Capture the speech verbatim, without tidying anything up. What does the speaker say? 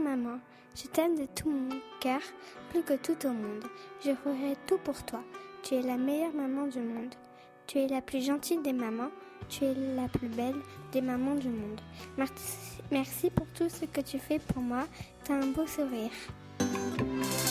maman, je t'aime de tout mon cœur, plus que tout au monde. Je ferai tout pour toi. Tu es la meilleure maman du monde. Tu es la plus gentille des mamans. Tu es la plus belle des mamans du monde. Merci, merci pour tout ce que tu fais pour moi. T'as un beau sourire.